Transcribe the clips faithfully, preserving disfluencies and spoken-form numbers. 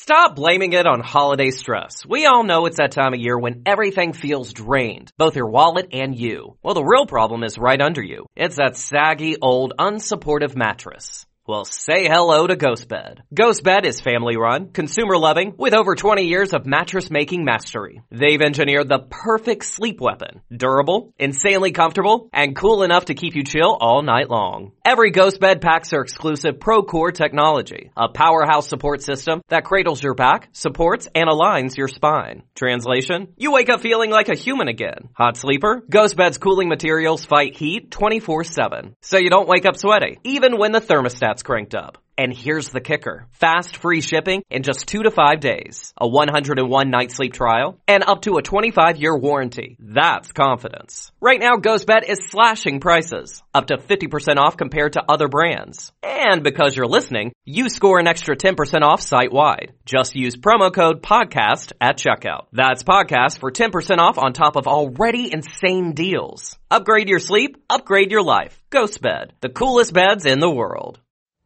Stop blaming it on holiday stress. We all know it's that time of year when everything feels drained, both your wallet and you. Well, the real problem is right under you. It's that saggy, old, unsupportive mattress. Well, say hello to GhostBed. GhostBed is family-run, consumer-loving, with over twenty years of mattress-making mastery. They've engineered the perfect sleep weapon. Durable, insanely comfortable, and cool enough to keep you chill all night long. Every GhostBed packs their exclusive ProCore technology, a powerhouse support system that cradles your back, supports, and aligns your spine. Translation? You wake up feeling like a human again. Hot sleeper? GhostBed's cooling materials fight heat twenty-four seven, so you don't wake up sweaty, even when the thermostat's cranked up. And here's the kicker. Fast, free shipping in just two to five days. A one hundred one night sleep trial. And up to a twenty-five year warranty. That's confidence. Right now, GhostBed is slashing prices. Up to fifty percent off compared to other brands. And because you're listening, you score an extra ten percent off site-wide. Just use promo code PODCAST at checkout. That's PODCAST for ten percent off on top of already insane deals. Upgrade your sleep. Upgrade your life. GhostBed. The coolest beds in the world.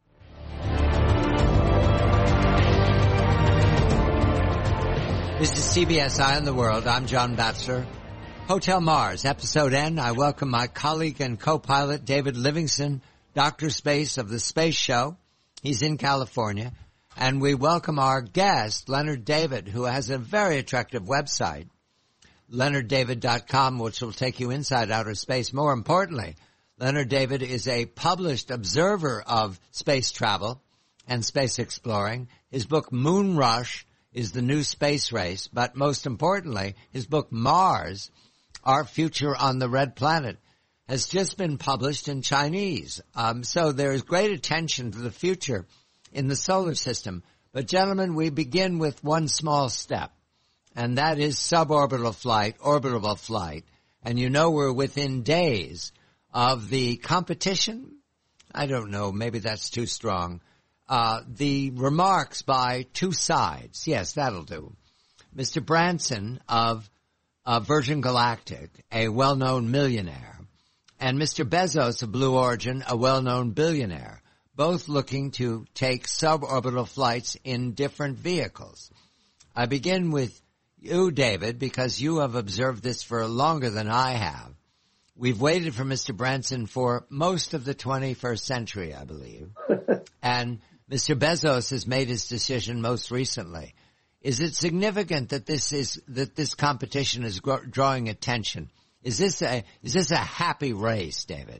This is C B S Eye on the World. I'm John Batchelor. Hotel Mars, Episode N. I welcome my colleague and co-pilot David Livingston, Doctor Space of the Space Show. He's in California. And we welcome our guest, Leonard David, who has a very attractive website, leonard david dot com, which will take you inside outer space. More importantly, Leonard David is a published observer of space travel and space exploring. His book, Moon Rush, is the new space race, but most importantly, his book, Mars, Our Future on the Red Planet, has just been published in Chinese. Um, so there is great attention to the future in the solar system. But gentlemen, we begin with one small step, and that is suborbital flight, orbital flight. And you know we're within days of the competition. I don't know, maybe that's too strong. Uh, the remarks by two sides. Yes, that'll do. Mister Branson of uh, Virgin Galactic, a well-known millionaire, and Mister Bezos of Blue Origin, a well-known billionaire, both looking to take suborbital flights in different vehicles. I begin with you, David, because you have observed this for longer than I have. We've waited for Mister Branson for most of the twenty-first century, I believe. And Mister Bezos has made his decision most recently. Is it significant that this is that this competition is gro- drawing attention? Is this a is this a happy race, David?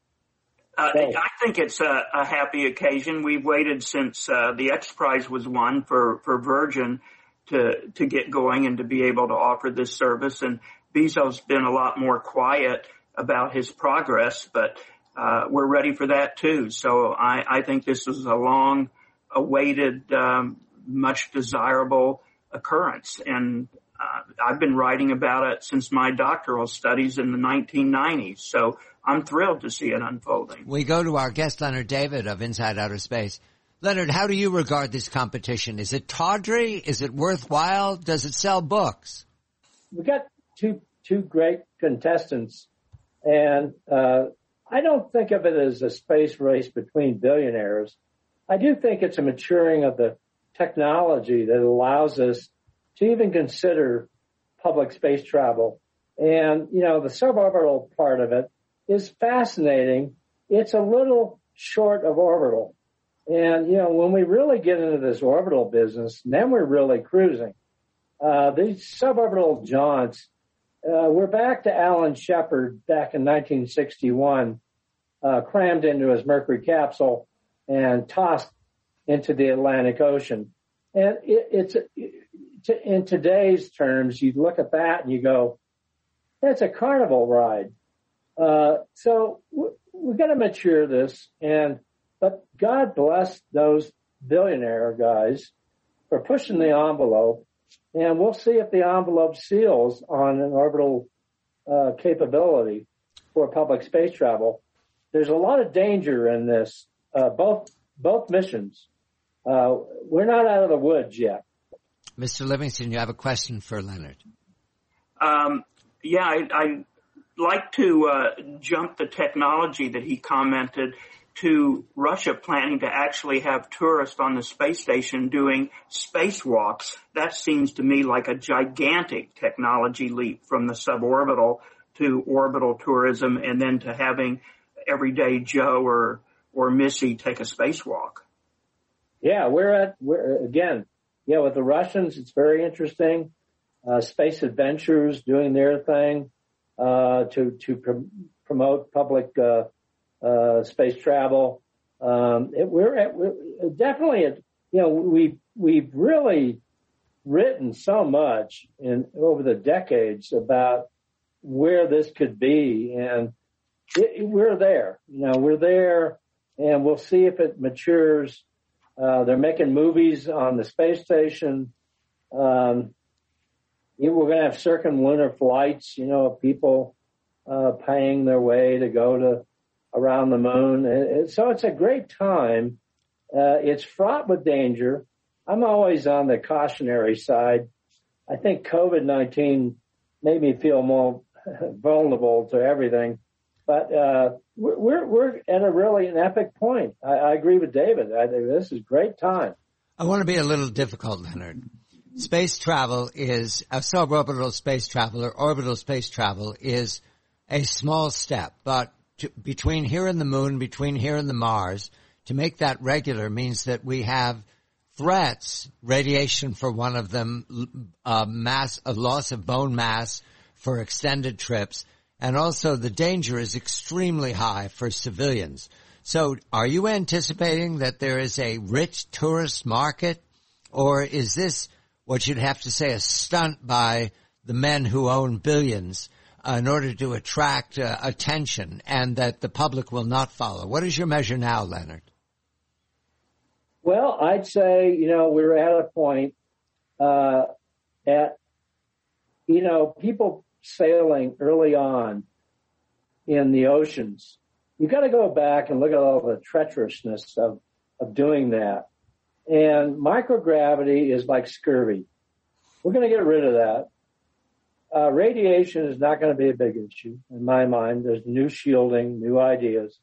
Uh, I think it's a, a happy occasion. We've waited since uh, the X Prize was won for, for Virgin to to get going and to be able to offer this service. And Bezos been a lot more quiet about his progress, but Uh, we're ready for that too. So I, I think this is a long awaited, um, much desirable occurrence. And, uh, I've been writing about it since my doctoral studies in the nineteen nineties. So I'm thrilled to see it unfolding. We go to our guest, Leonard David of Inside Outer Space. Leonard, how do you regard this competition? Is it tawdry? Is it worthwhile? Does it sell books? We got two, two great contestants, and, uh, I don't think of it as a space race between billionaires. I do think it's a maturing of the technology that allows us to even consider public space travel. And, you know, the suborbital part of it is fascinating. It's a little short of orbital. And, you know, when we really get into this orbital business, then we're really cruising. Uh, these suborbital jaunts, Uh, we're back to Alan Shepard back in nineteen sixty-one, uh, crammed into his Mercury capsule and tossed into the Atlantic Ocean. And it, it's, it, in today's terms, you look at that and you go, that's a carnival ride. Uh, so we've got to mature this. And, but God bless those billionaire guys for pushing the envelope. And we'll see if the envelope seals on an orbital uh, capability for public space travel. There's a lot of danger in this, uh, both both missions. Uh, we're not out of the woods yet. Mister Livingston, you have a question for Leonard. Um, yeah, I, I like to uh, jump the technology that he commented to Russia planning to actually have tourists on the space station doing spacewalks, that seems to me like a gigantic technology leap from the suborbital to orbital tourism and then to having everyday Joe or, or Missy take a spacewalk. Yeah, we're at, we're, again, yeah, with the Russians, it's very interesting. Uh, Space Adventures doing their thing, uh, to, to pr- promote public, uh, uh, space travel. Um, it, we're at, we're definitely at, you know, we, we've really written so much in over the decades about where this could be, and it, it, we're there, you know, we're there, and we'll see if it matures. Uh, they're making movies on the space station. Um, we're going to have circumlunar flights, you know, of people, uh, paying their way to go to around the moon. And, and so it's a great time. Uh, it's fraught with danger. I'm always on the cautionary side. I think COVID nineteen made me feel more vulnerable to everything. But uh, we're we're at a really an epic point. I, I agree with David. I think this is a great time. I want to be a little difficult, Leonard. Space travel is a suborbital space travel or orbital space travel is a small step, but to, between here and the moon, between here and the Mars, to make that regular means that we have threats, radiation for one of them, uh, mass, a loss of bone mass for extended trips. And also the danger is extremely high for civilians. So are you anticipating that there is a rich tourist market, or is this what you'd have to say a stunt by the men who own billions uh, in order to attract uh, attention and that the public will not follow? What is your measure now, Leonard? Well, I'd say, you know, we're at a point uh, at, you know, people sailing early on in the oceans. You've got to go back and look at all the treacherousness of, of doing that. And microgravity is like scurvy. We're going to get rid of that. Uh, radiation is not going to be a big issue in my mind. There's new shielding, new ideas.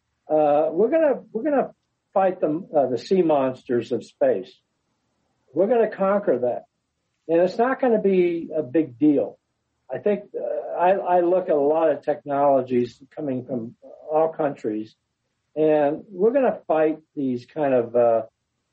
Uh, we're going to, we're going to fight the, uh, the sea monsters of space. We're going to conquer that. And it's not going to be a big deal. I think uh, I, I look at a lot of technologies coming from all countries, and we're going to fight these kind of uh,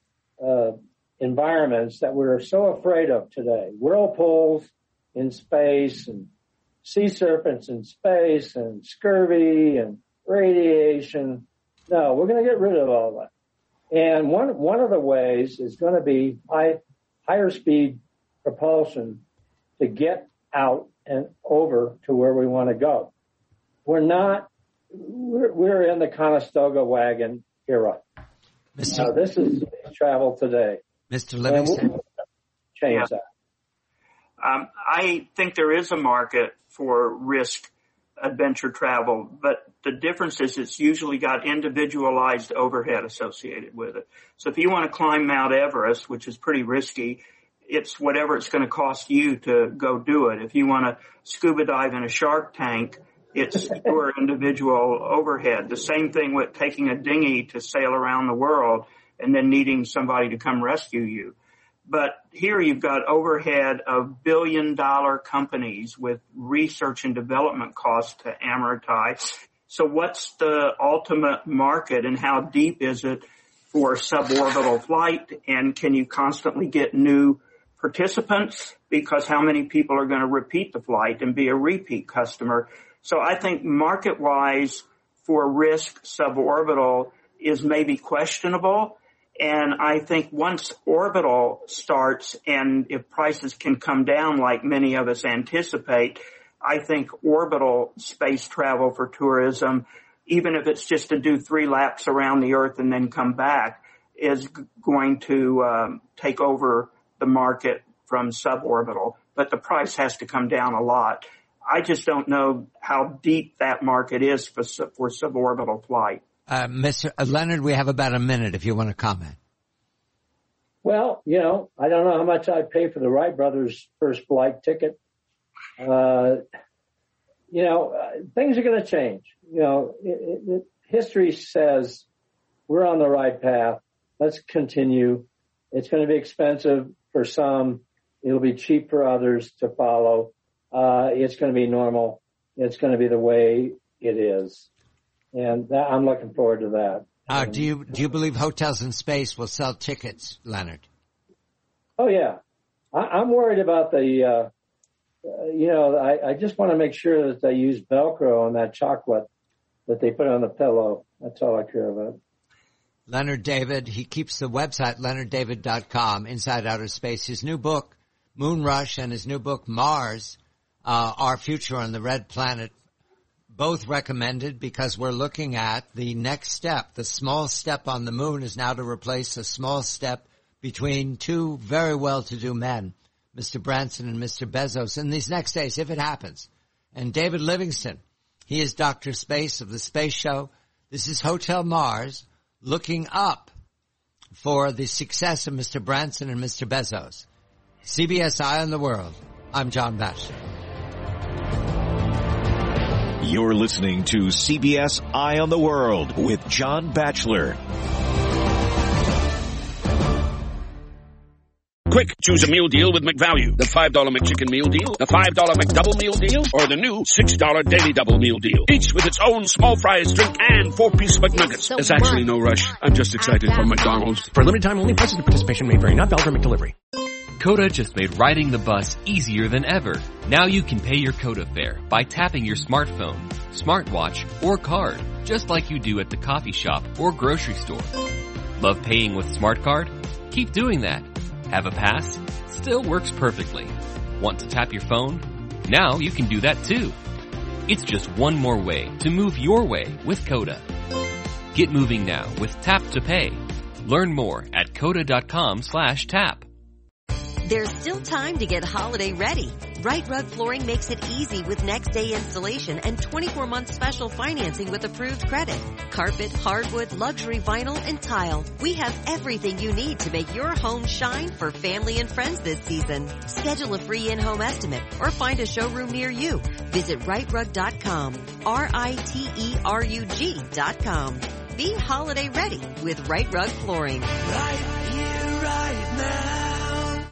uh, environments that we're so afraid of today. Whirlpools in space and sea serpents in space and scurvy and radiation. No, we're going to get rid of all that. And one one of the ways is going to be high, higher speed propulsion to get out and over to where we want to go. We're not, we're, we're in the Conestoga wagon era. Mister Uh, this is travel today. Mister Livingston. We'll change Yeah. that. Um, I think there is a market for risk adventure travel, but the difference is it's usually got individualized overhead associated with it. So if you want to climb Mount Everest, which is pretty risky, it's whatever it's going to cost you to go do it. If you want to scuba dive in a shark tank, it's your individual overhead. The same thing with taking a dinghy to sail around the world and then needing somebody to come rescue you. But here you've got overhead of billion dollar companies with research and development costs to amortize. So what's the ultimate market and how deep is it for suborbital flight? And can you constantly get new participants? Because how many people are going to repeat the flight and be a repeat customer? So I think market-wise for risk suborbital is maybe questionable. And I think once orbital starts and if prices can come down like many of us anticipate, I think orbital space travel for tourism, even if it's just to do three laps around the Earth and then come back, is g- going to um, take over the market from suborbital. But the price has to come down a lot. I just don't know how deep that market is for, for suborbital flight. Uh, Mister Uh, Leonard, we have about a minute if you want to comment. Well, you know, I don't know how much I'd pay for the Wright brothers' first flight ticket. Uh, you know, uh, things are going to change. You know, it, it, it, history says we're on the right path. Let's continue. It's going to be expensive for some. It'll be cheap for others to follow. Uh, it's going to be normal. It's going to be the way it is. And that, I'm looking forward to that. Uh, do you do you believe Hotels in Space will sell tickets, Leonard? Oh, yeah. I, I'm worried about the, uh, uh, you know, I, I just want to make sure that they use Velcro on that chocolate that they put on the pillow. That's all I care about. Leonard David, he keeps the website leonard david dot com, Inside Outer Space. His new book, Moon Rush, and his new book, Mars, uh, Our Future on the Red Planet, both recommended because we're looking at the next step. The small step on the moon is now to replace a small step between two very well-to-do men, Mister Branson and Mister Bezos, in these next days, if it happens. And David Livingston, he is Doctor Space of the Space Show. This is Hotel Mars, looking up for the success of Mister Branson and Mister Bezos. C B S Eye on the World. I'm John Batchelor. You're listening to C B S Eye on the World with John Batchelor. Quick, choose a meal deal with McValue. The five dollar McChicken meal deal, the five dollar McDouble meal deal, or the new six dollar Daily Double meal deal. Each with its own small fries, drink, and four-piece McNuggets. So There's actually no rush. I'm just excited for McDonald's. For a limited time only, prices and participation may vary. Not valid for McDelivery. Coda just made riding the bus easier than ever. Now you can pay your Coda fare by tapping your smartphone, smartwatch, or card, just like you do at the coffee shop or grocery store. Love paying with Smart Card? Keep doing that. Have a pass? Still works perfectly. Want to tap your phone? Now you can do that too. It's just one more way to move your way with Coda. Get moving now with Tap to Pay. Learn more at coda.com slash tap. There's still time to get holiday ready. Right Rug Flooring makes it easy with next day installation and twenty-four month special financing with approved credit. Carpet, hardwood, luxury vinyl, and tile. We have everything you need to make your home shine for family and friends this season. Schedule a free in-home estimate or find a showroom near you. Visit right rug dot com. R I T E R U G dot com. Be holiday ready with Right Rug Flooring. Right here, right now.